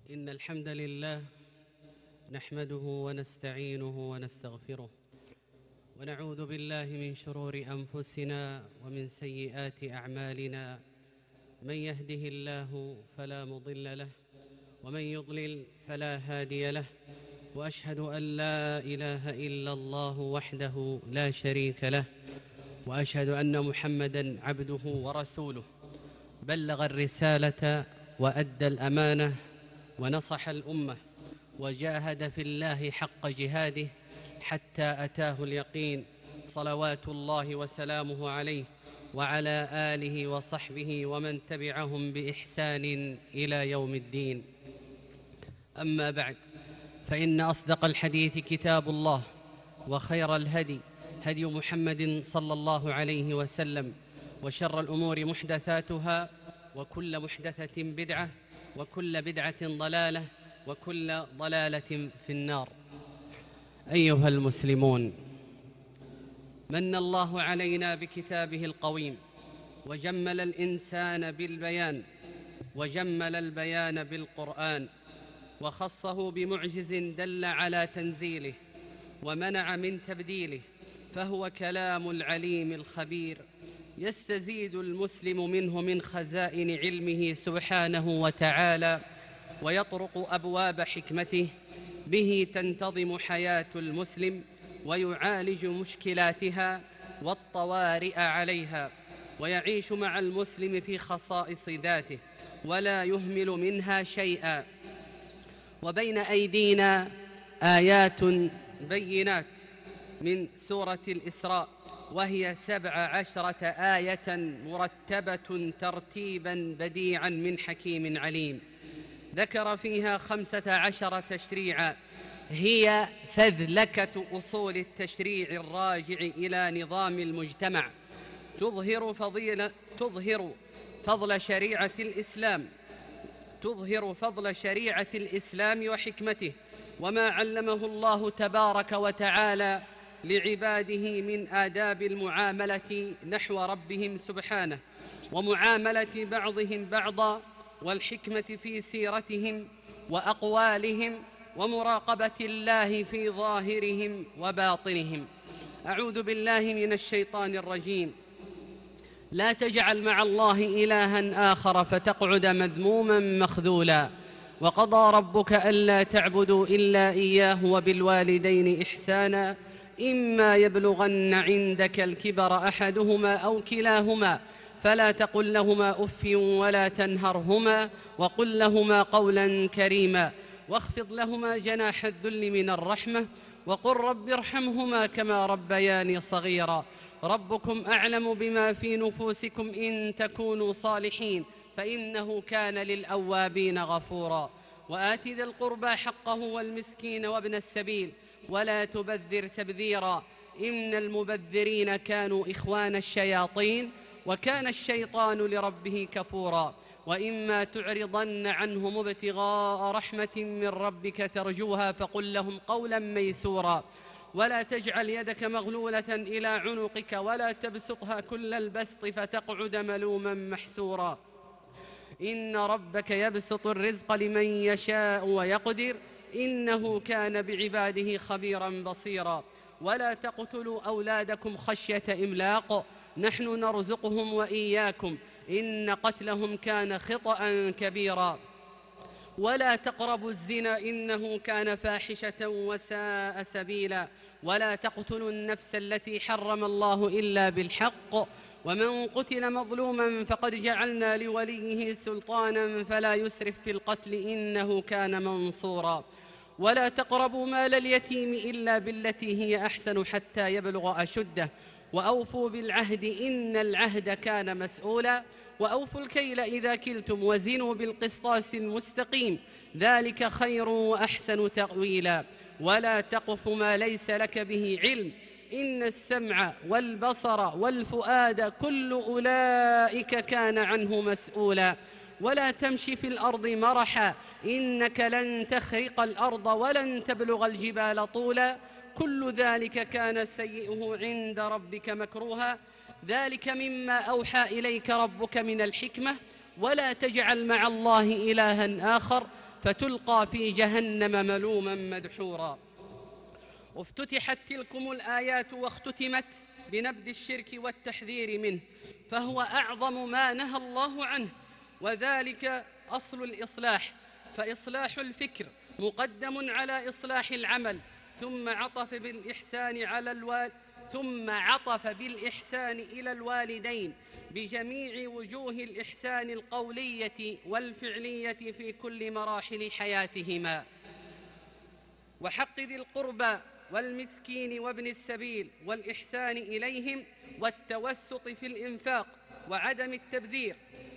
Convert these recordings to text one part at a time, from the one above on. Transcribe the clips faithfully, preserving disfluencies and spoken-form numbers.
إن الحمد لله نحمده ونستعينه ونستغفره ونعوذ بالله من شرور أنفسنا ومن سيئات أعمالنا. من يهده الله فلا مضل له ومن يضلل فلا هادي له، وأشهد أن لا إله إلا الله وحده لا شريك له، وأشهد أن محمدًا عبده ورسوله، بلغ الرسالة وأدى الأمانة ونصح الأمة وجاهد في الله حق جهاده حتى أتاه اليقين، صلوات الله وسلامه عليه وعلى آله وصحبه ومن تبعهم بإحسان إلى يوم الدين. أما بعد، فإن أصدق الحديث كتاب الله، وخير الهدي هدي محمد صلى الله عليه وسلم، وشر الأمور محدثاتها، وكل محدثة بدعة، وكل بدعة ضلالة، وكل ضلالة في النار. أيها المسلمون، من الله علينا بكتابه القويم، وجمل الإنسان بالبيان، وجمل البيان بالقرآن، وخصه بمعجز دل على تنزيله ومنع من تبديله، فهو كلام العليم الخبير، يستزيد المسلم منه من خزائن علمه سبحانه وتعالى، ويطرق أبواب حكمته، به تنتظم حياة المسلم ويعالج مشكلاتها والطوارئ عليها، ويعيش مع المسلم في خصائص ذاته ولا يهمل منها شيئا. وبين أيدينا آيات بينات من سورة الإسراء، وهي سبع عشرة آية مرتبة ترتيبا بديعا من حكيم عليم، ذكر فيها خمسة عشر تشريعا، هي فذلكة أصول التشريع الراجع إلى نظام المجتمع، تظهر فضيلة تظهر فضل شريعة الإسلام تظهر فضل شريعة الإسلام وحكمته، وما علمه الله تبارك وتعالى لعباده من آداب المعاملة نحو ربهم سبحانه، ومعاملة بعضهم بعضا، والحكمة في سيرتهم وأقوالهم، ومراقبة الله في ظاهرهم وباطنهم. أعوذ بالله من الشيطان الرجيم. لا تجعل مع الله إلها آخر فتقعد مذموما مخذولا. وقضى ربك ألا تعبدوا إلا إياه وبالوالدين إحسانا، إما يبلغن عندك الكبر أحدهما أو كلاهما فلا تقل لهما أف ولا تنهرهما، وقل لهما قولا كريما، واخفض لهما جناح الذل من الرحمة، وقل رب ارحمهما كما ربياني صغيرا. ربكم أعلم بما في نفوسكم إن تكونوا صالحين فإنه كان للأوابين غفورا. وآت ذا القربى حقه والمسكين وابن السبيل ولا تبذر تبذيرا، إن المبذرين كانوا إخوان الشياطين وكان الشيطان لربه كفورا. وإما تعرضن عنهم ابتغاء رحمة من ربك ترجوها فقل لهم قولا ميسورا. ولا تجعل يدك مغلولة إلى عنقك ولا تبسطها كل البسط فتقعد ملوما محسورا. إن ربك يبسط الرزق لمن يشاء ويقدر، إنه كان بعباده خبيرا بصيرا. ولا تقتلوا أولادكم خشية إملاق، نحن نرزقهم وإياكم، إن قتلهم كان خطأ كبيرا. ولا تقربوا الزنا إنه كان فاحشة وساء سبيلا. ولا تقتلوا النفس التي حرم الله إلا بالحق، ومن قتل مظلوما فقد جعلنا لوليه سلطانا فلا يسرف في القتل إنه كان منصورا. ولا تقربوا مال اليتيم إلا بالتي هي أحسن حتى يبلغ أشده، وأوفوا بالعهد إن العهد كان مسؤولا. وأوفوا الكيل إذا كلتم وزنوا بالقسطاس المستقيم، ذلك خير وأحسن تأويلا. ولا تقف ما ليس لك به علم، إن السمع والبصر والفؤاد كل أولئك كان عنه مسؤولا. ولا تمشي في الأرض مرحا، إنك لن تخرق الأرض ولن تبلغ الجبال طولا، كل ذلك كان سيئه عند ربك مكروها. ذلك مما أوحى إليك ربك من الحكمة. ولا تجعل مع الله إلها آخر فتلقى في جهنم ملوما مدحورا. افتتحت تلكم الآيات واختتمت بنبذ الشرك والتحذير منه، فهو أعظم ما نهى الله عنه، وذلك أصل الإصلاح، فإصلاح الفكر مقدم على إصلاح العمل، ثم عطف بالإحسان على الوال ثم عطف بالإحسان إلى الوالدين بجميع وجوه الإحسان القولية والفعلية في كل مراحل حياتهما، وحق ذي القربى والمسكين وابن السبيل والإحسان إليهم، والتوسط في الإنفاق وعدم التبذير،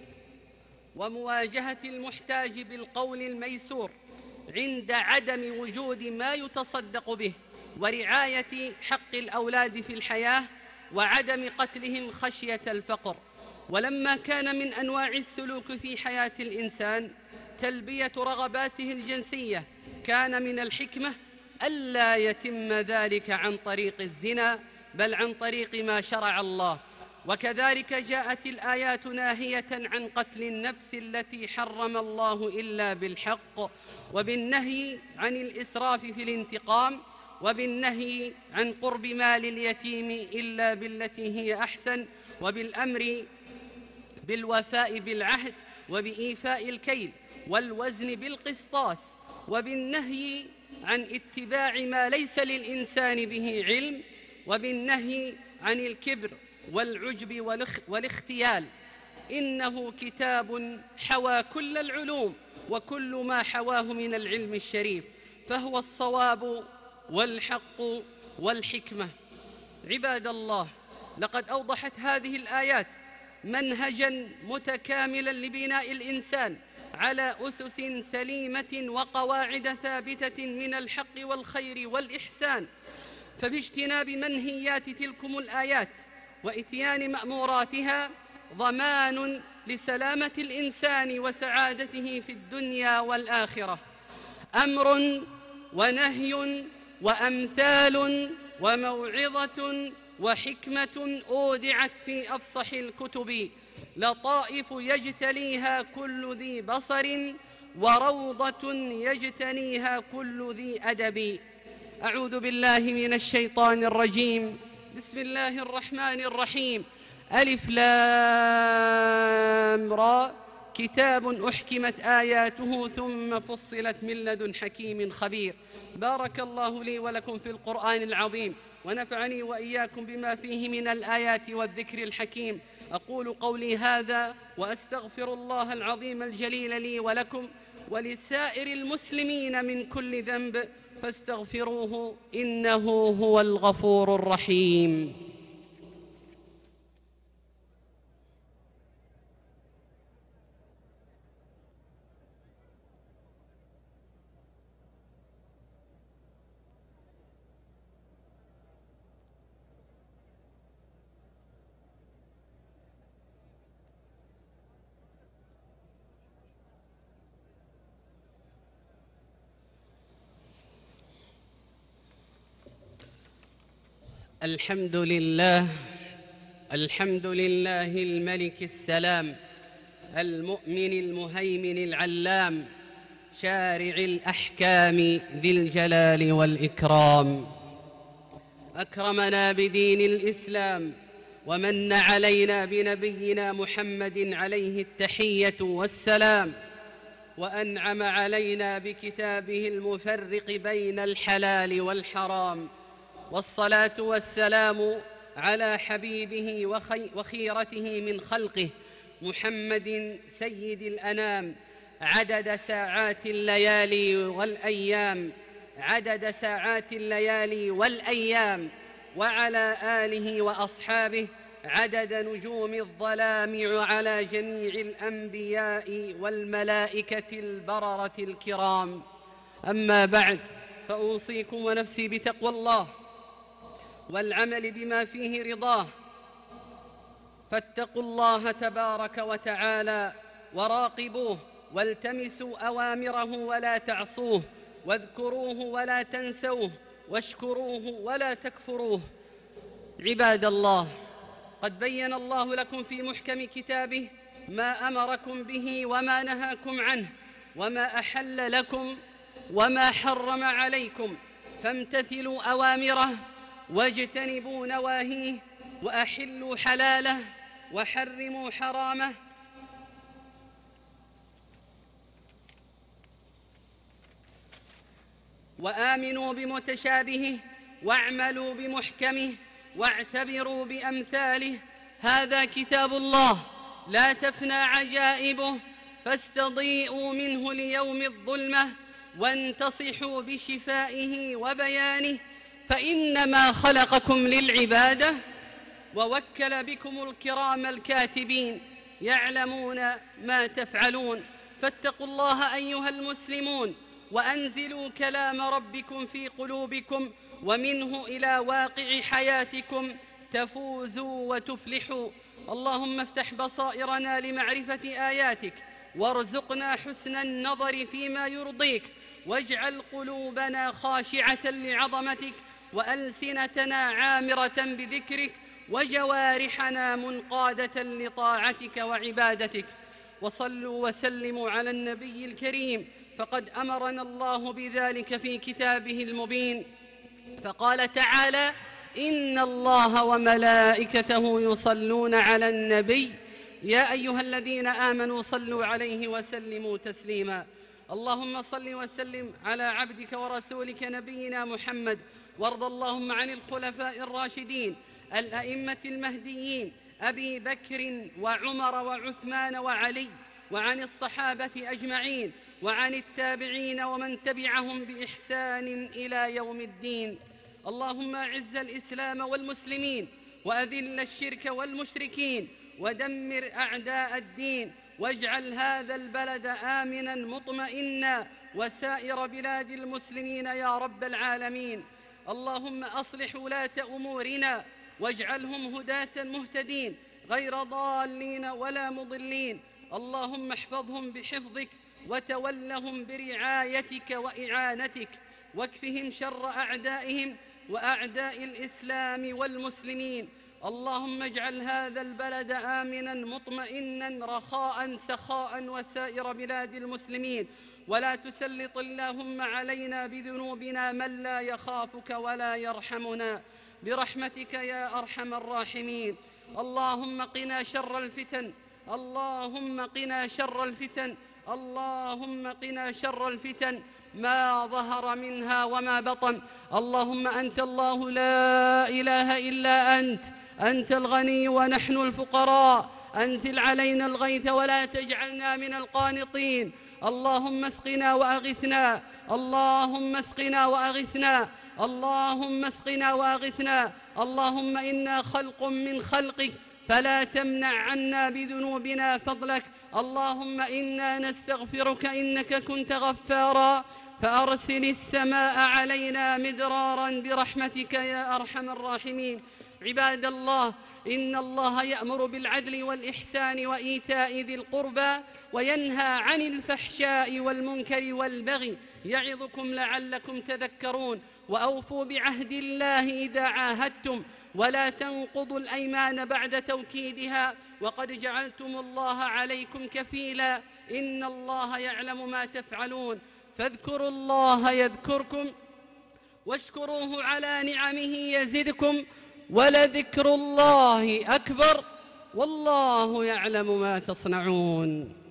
ومواجهة المحتاج بالقول الميسور عند عدم وجود ما يتصدق به، ورعاية حق الأولاد في الحياة وعدم قتلهم خشية الفقر. ولما كان من أنواع السلوك في حياة الإنسان تلبية رغباته الجنسية، كان من الحكمة ألا يتم ذلك عن طريق الزنا، بل عن طريق ما شرع الله. وكذلك جاءت الآيات ناهية عن قتل النفس التي حرم الله إلا بالحق، وبالنهي عن الإسراف في الانتقام، وبالنهي عن قرب مال اليتيم إلا بالتي هي أحسن، وبالأمر بالوفاء بالعهد وبإيفاء الكيل والوزن بالقسطاس، وبالنهي عن اتباع ما ليس للإنسان به علم، وبالنهي عن الكبر والعجب والاختيال. إنه كتاب حوى كل العلوم وكل ما حواه من العلم الشريف، فهو الصواب والحق والحكمة. عباد الله، لقد أوضحت هذه الآيات منهجاً متكاملاً لبناء الإنسان على أسس سليمة وقواعد ثابتة من الحق والخير والإحسان، فباجتناب منهيات تلكم الآيات وإتيان مأموراتها ضمان لسلامة الإنسان وسعادته في الدنيا والآخرة. أمر ونهي وأمثال وموعظة وحكمة أودعت في أفصح الكتب، لطائف يجتليها كل ذي بصر، وروضة يجتنيها كل ذي أدب. أعوذ بالله من الشيطان الرجيم. بسم الله الرحمن الرحيم. ألف لام را، كتاب أحكمت آياته ثم فصلت من لدن حكيم خبير. بارك الله لي ولكم في القرآن العظيم، ونفعني وإياكم بما فيه من الآيات والذكر الحكيم. أقول قولي هذا وأستغفر الله العظيم الجليل لي ولكم ولسائر المسلمين من كل ذنب، فاستغفروه إنه هو الغفور الرحيم. الحمد لله الحمد لله الملك السلام، المؤمن المهيمن العلام، شارع الأحكام ذي الجلال والإكرام. أكرمنا بدين الإسلام ومن علينا بنبينا محمد عليه التحية والسلام، وأنعم علينا بكتابه المفرق بين الحلال والحرام، والصلاة والسلام على حبيبه وخيرته من خلقه محمد سيد الأنام، عدد ساعات الليالي والأيام عدد ساعات الليالي والأيام وعلى آله وأصحابه عدد نجوم الظلام على جميع الأنبياء والملائكة البررة الكرام. أما بعد، فأوصيكم ونفسي بتقوى الله والعمل بما فيه رضاه، فاتقوا الله تبارك وتعالى وراقبوه، والتمسوا أوامره ولا تعصوه، واذكروه ولا تنسوه، واشكروه ولا تكفروه. عباد الله، قد بين الله لكم في محكم كتابه ما أمركم به وما نهاكم عنه، وما أحل لكم وما حرم عليكم، فامتثلوا أوامره واجتنبوا نواهيه، وأحلوا حلاله وحرموا حرامه، وآمنوا بمتشابهه واعملوا بمحكمه واعتبروا بأمثاله. هذا كتاب الله لا تفنى عجائبه، فاستضيئوا منه ليوم الظلمة وانتصحوا بشفائه وبيانه، فإنما خلقكم للعبادة ووكل بكم الكرام الكاتبين يعلمون ما تفعلون. فاتقوا الله أيها المسلمون، وأنزلوا كلام ربكم في قلوبكم ومنه إلى واقع حياتكم تفوزوا وتفلحوا. اللهم افتح بصائرنا لمعرفة آياتك، وارزقنا حسن النظر فيما يرضيك، واجعل قلوبنا خاشعة لعظمتك، وألسنتنا عامرة بذكرك، وجوارحنا منقادة لطاعتك وعبادتك. وصلوا وسلموا على النبي الكريم، فقد أمرنا الله بذلك في كتابه المبين، فقال تعالى: إن الله وملائكته يصلون على النبي يا أيها الذين آمنوا صلوا عليه وسلموا تسليما. اللهم صل وسلم على عبدك ورسولك نبينا محمد، وارض اللهم عن الخلفاء الراشدين الأئمة المهديين أبي بكر وعمر وعثمان وعلي، وعن الصحابة أجمعين، وعن التابعين ومن تبعهم بإحسان إلى يوم الدين. اللهم أعز الإسلام والمسلمين، وأذل الشرك والمشركين، ودمر أعداء الدين، واجعل هذا البلد آمنا مطمئنا وسائر بلاد المسلمين يا رب العالمين. اللهم أصلح ولاة أمورنا، واجعلهم هداة مهتدين غير ضالين ولا مضلين. اللهم احفظهم بحفظك، وتولهم برعايتك وإعانتك، واكفهم شر أعدائهم وأعداء الإسلام والمسلمين. اللهم اجعل هذا البلد آمنا مطمئنا رخاء سخاء وسائر بلاد المسلمين، ولا تسلط اللهم علينا بذنوبنا من لا يخافك ولا يرحمنا، برحمتك يا أرحم الراحمين. اللهم قنا شر الفتن، اللهم قنا شر الفتن، اللهم قنا شر الفتن ما ظهر منها وما بطن. اللهم أنت الله لا إله إلا أنت، أنت الغني ونحن الفقراء، أنزل علينا الغيث ولا تجعلنا من القانطين. اللهم اسقنا وأغثنا، اللهم اسقنا وأغثنا، اللهم اسقنا وأغثنا. اللهم إنا خلق من خلقك، فلا تمنع عنا بذنوبنا فضلك. اللهم إنا نستغفرك إنك كنت غفارا، فأرسل السماء علينا مدرارا برحمتك يا أرحم الراحمين. عباد الله، إن الله يأمر بالعدل والإحسان وإيتاء ذي القربى، وينهى عن الفحشاء والمنكر والبغي، يعظكم لعلكم تذكرون. وأوفوا بعهد الله إذا عاهدتم، ولا تنقضوا الأيمان بعد توكيدها، وقد جعلتم الله عليكم كفيلا، إن الله يعلم ما تفعلون. فاذكروا الله يذكركم، واشكروه على نعمه يزدكم، ولذكر الله أكبر، والله يعلم ما تصنعون.